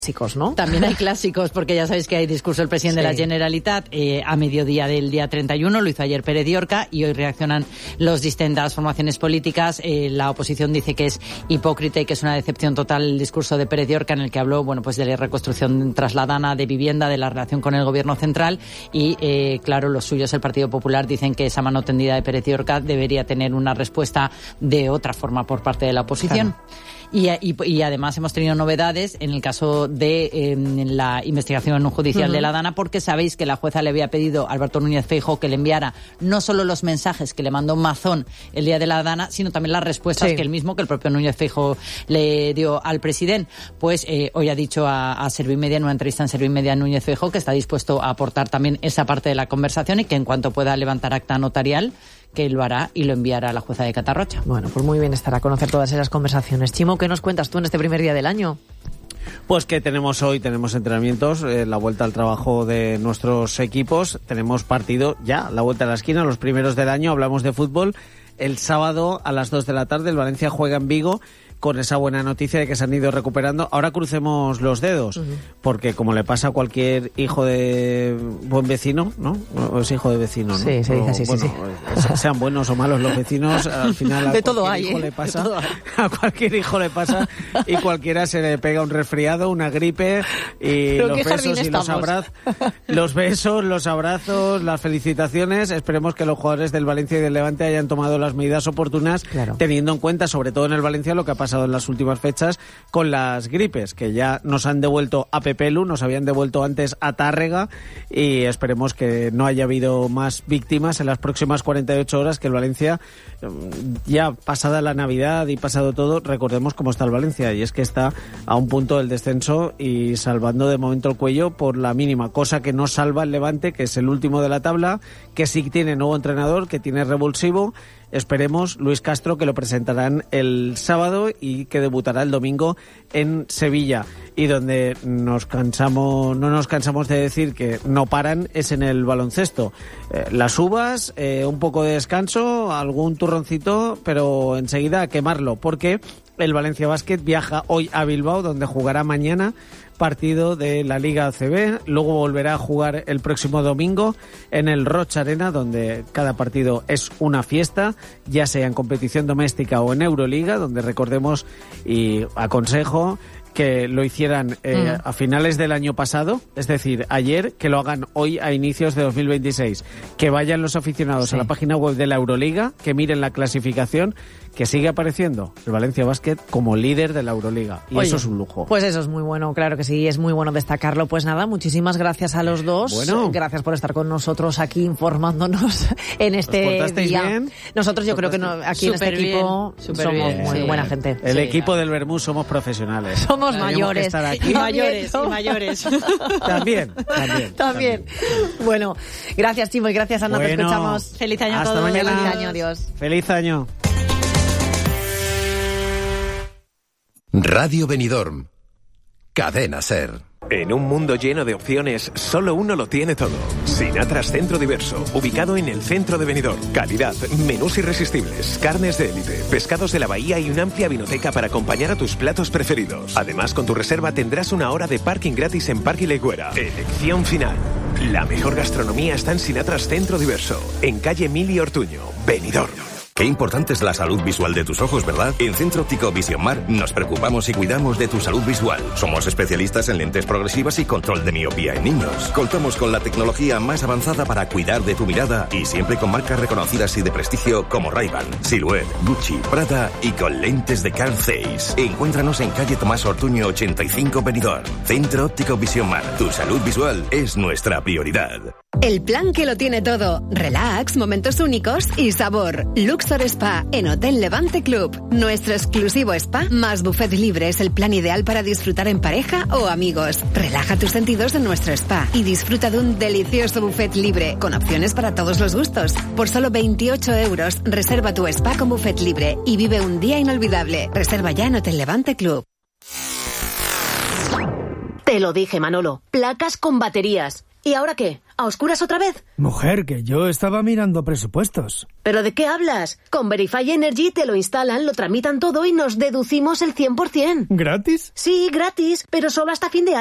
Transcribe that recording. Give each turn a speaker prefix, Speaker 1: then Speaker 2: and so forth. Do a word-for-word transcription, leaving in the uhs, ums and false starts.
Speaker 1: clásicos, ¿no?
Speaker 2: También hay clásicos, porque ya sabéis que hay discurso del presidente sí. de la Generalitat eh, a mediodía del día treinta y uno, lo hizo ayer Pérez Llorca, y hoy reaccionan las distintas formaciones políticas. Eh, la oposición dice que es hipócrita y que es una decepción total el discurso de Pérez Llorca, en el que habló, bueno, pues de la reconstrucción trasladana de vivienda, de la relación con el gobierno central, y eh, claro, los suyos, el Partido Popular, dicen que esa mano tendida de Pérez Llorca debería tener una respuesta de otra forma por parte de la oposición. Claro. Y, y, y además hemos tenido novedades en el caso de eh, la investigación judicial uh-huh. de la Dana, porque sabéis que la jueza le había pedido a Alberto Núñez Feijóo que le enviara no solo los mensajes que le mandó Mazón el día de la Dana, sino también las respuestas sí. que él mismo, que el propio Núñez Feijóo le dio al presidente. Pues eh, hoy ha dicho a, a Servimedia, en una entrevista en Servimedia, Núñez Feijóo, que está dispuesto a aportar también esa parte de la conversación y que en cuanto pueda levantar acta notarial, que lo hará y lo enviará a la jueza de Catarrocha.
Speaker 1: Bueno, pues muy bien estará conocer todas esas conversaciones. Chimo, ¿qué nos cuentas tú en este primer día del año?
Speaker 3: Pues que tenemos hoy, tenemos entrenamientos, eh, la vuelta al trabajo de nuestros equipos, tenemos partido ya, la vuelta a la esquina, los primeros del año, hablamos de fútbol. El sábado a las dos de la tarde el Valencia juega en Vigo, con esa buena noticia de que se han ido recuperando. Ahora crucemos los dedos, uh-huh. porque como le pasa a cualquier hijo de buen vecino, ¿no? O es hijo de vecino, ¿no?
Speaker 1: Sí, se dice así,
Speaker 3: bueno,
Speaker 1: sí,
Speaker 3: sí. Sean buenos o malos los vecinos, al final a
Speaker 1: de todo
Speaker 3: cualquier
Speaker 1: hay,
Speaker 3: hijo
Speaker 1: ¿eh?
Speaker 3: le pasa,
Speaker 1: todo hay.
Speaker 3: a cualquier hijo le pasa y cualquiera se le pega un resfriado, una gripe, y
Speaker 1: ¿Pero
Speaker 3: los
Speaker 1: qué
Speaker 3: besos
Speaker 1: jardín
Speaker 3: y los abrazos, los besos, los abrazos, las felicitaciones. Esperemos que los jugadores del Valencia y del Levante hayan tomado las medidas oportunas, claro. teniendo en cuenta, sobre todo en el Valencia, lo que ha pasado en las últimas fechas con las gripes, que ya nos han devuelto a Pepelu, nos habían devuelto antes a Tárrega, y esperemos que no haya habido más víctimas en las próximas cuarenta y ocho horas, que el Valencia, ya pasada la Navidad y pasado todo, recordemos cómo está el Valencia, y es que está a un punto del descenso y salvando de momento el cuello por la mínima, cosa que no salva el Levante, que es el último de la tabla, que sí tiene nuevo entrenador, que tiene revulsivo. Esperemos, Luis Castro, que lo presentarán el sábado y que debutará el domingo en Sevilla. Y donde nos cansamos, no nos cansamos de decir que no paran es en el baloncesto. Eh, las uvas, eh, un poco de descanso, algún turroncito, pero enseguida a quemarlo, porque el Valencia Basket viaja hoy a Bilbao, donde jugará mañana partido de la Liga A C B, luego volverá a jugar el próximo domingo en el Roch Arena, donde cada partido es una fiesta, ya sea en competición doméstica o en Euroliga, donde recordemos y aconsejo que lo hicieran eh, mm. a finales del año pasado, es decir, ayer, que lo hagan hoy a inicios de dos mil veintiséis, que vayan los aficionados sí. a la página web de la Euroliga, que miren la clasificación, que sigue apareciendo el Valencia Basket como líder de la Euroliga, y Oye, eso es un lujo.
Speaker 1: Pues eso es muy bueno, claro que sí, es muy bueno destacarlo. Pues nada, muchísimas gracias a los dos,
Speaker 3: bueno.
Speaker 1: gracias por estar con nosotros aquí informándonos en este día.
Speaker 3: Bien?
Speaker 1: Nosotros yo creo que no, aquí
Speaker 2: Super
Speaker 1: en este
Speaker 2: bien,
Speaker 1: equipo somos
Speaker 2: bien,
Speaker 1: muy
Speaker 2: sí.
Speaker 1: buena gente.
Speaker 3: El
Speaker 1: sí,
Speaker 3: equipo
Speaker 1: claro.
Speaker 3: del Bermú somos profesionales.
Speaker 1: Somos mayores.
Speaker 2: Y mayores, y mayores.
Speaker 3: También, también,
Speaker 1: también. Bueno, gracias Chimo y gracias Ana,
Speaker 3: bueno,
Speaker 1: te escuchamos.
Speaker 2: Feliz año a
Speaker 3: hasta
Speaker 2: todos.
Speaker 3: Mañana.
Speaker 1: Feliz año, adiós.
Speaker 3: Feliz año.
Speaker 4: Radio Benidorm, Cadena Ser.
Speaker 5: En un mundo lleno de opciones, solo uno lo tiene todo. Sinatras Centro Diverso, ubicado en el centro de Benidorm. Calidad, menús irresistibles, carnes de élite, pescados de la bahía y una amplia vinoteca para acompañar a tus platos preferidos. Además, con tu reserva tendrás una hora de parking gratis en Parque Legüera. Elección final. La mejor gastronomía está en Sinatras Centro Diverso, en calle Mili Ortuño, Benidorm.
Speaker 4: Qué importante es la salud visual de tus ojos, ¿verdad? En Centro Óptico Vision Mar nos preocupamos y cuidamos de tu salud visual. Somos especialistas en lentes progresivas y control de miopía en niños. Contamos con la tecnología más avanzada para cuidar de tu mirada y siempre con marcas reconocidas y de prestigio como Ray-Ban, Silhouette, Gucci, Prada y con lentes de Carl Zeiss. Encuéntranos en calle Tomás Ortuño ochenta y cinco Benidorm. Centro Óptico Vision Mar. Tu salud visual es nuestra prioridad.
Speaker 6: El plan que lo tiene todo. Relax, momentos únicos y sabor. Luxor Spa en Hotel Levante Club. Nuestro exclusivo spa más buffet libre es el plan ideal para disfrutar en pareja o amigos. Relaja tus sentidos en nuestro spa y disfruta de un delicioso buffet libre con opciones para todos los gustos. Por solo veintiocho euros, reserva tu spa con buffet libre y vive un día inolvidable. Reserva ya en Hotel Levante Club.
Speaker 7: Te lo dije, Manolo. Placas con baterías. ¿Y ahora qué? ¿A oscuras otra vez?
Speaker 8: Mujer, que yo estaba mirando presupuestos.
Speaker 7: ¿Pero de qué hablas? Con Verify Energy te lo instalan, lo tramitan todo y nos deducimos el cien por ciento.
Speaker 8: ¿Gratis?
Speaker 7: Sí, gratis, pero solo hasta fin de año.